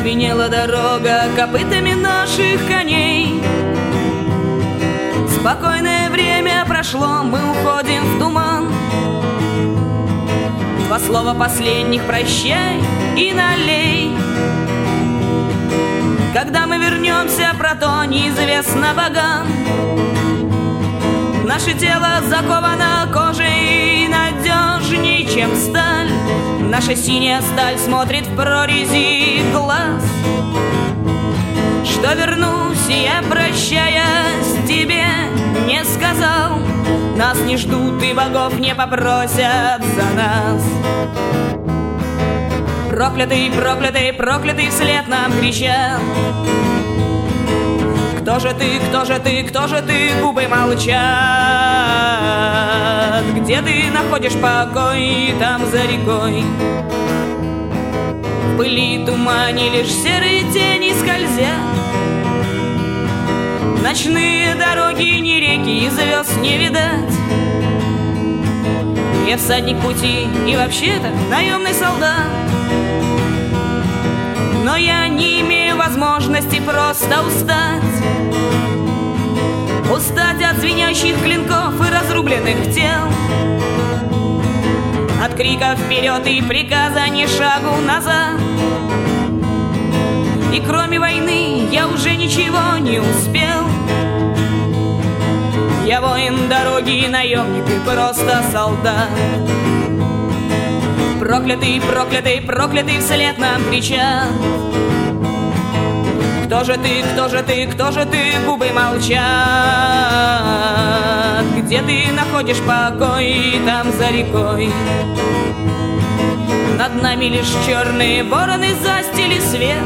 Зазвенела дорога копытами наших коней. Спокойное время прошло, мы уходим в туман. Два слова последних прощай и налей. Когда мы вернемся, про то неизвестно богам. Наше тело заковано кожей надежней, чем сталь. Наша синяя сталь смотрит в прорези глаз. Что вернусь я, прощаясь, тебе не сказал. Нас не ждут и богов не попросят за нас. Проклятый, проклятый, проклятый вслед нам кричат. Кто же ты, кто же ты, кто же ты? Губы молчат. Где ты находишь покой? Там за рекой. В пыли и тумане лишь серые тени скользят. Ночные дороги, ни реки и звезд не видать. Я всадник пути и вообще-то наемный солдат. Но я не имею возможности просто устать. Устать от звенящих клинков и разрубленных тел, от криков вперед и приказа ни шагу назад. И кроме войны я уже ничего не успел. Я воин дороги, наемник и просто солдат. Проклятый, проклятый, проклятый вслед нам кричат. Кто же ты, кто же ты, кто же ты? Губы молчат. Где ты находишь покой? Там за рекой. Над нами лишь черные вороны застили свет.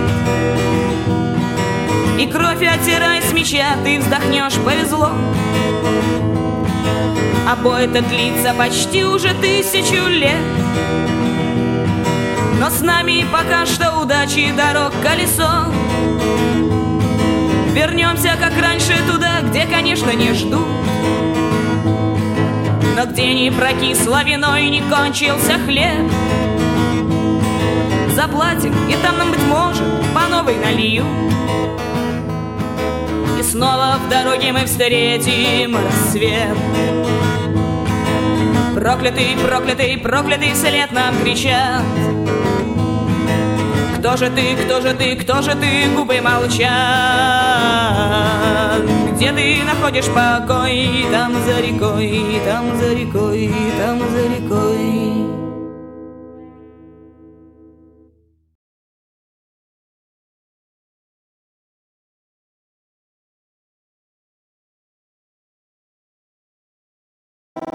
И кровь оттирай с меча, ты вздохнешь, повезло. А бой этот длится почти уже 1000 лет. Но с нами пока что удачи дорог колесо. Вернемся, как раньше, туда, где, конечно, не ждут, но где не прокисло вино и не кончился хлеб. Заплатим, и там нам, быть может, по новой налью. И снова в дороге мы встретим рассвет. Проклятый, проклятый, проклятый вслед нам кричат. Кто же ты, кто же ты, кто же ты? Губы молчат. Где ты находишь покой? Там за рекой, там за рекой, там за рекой.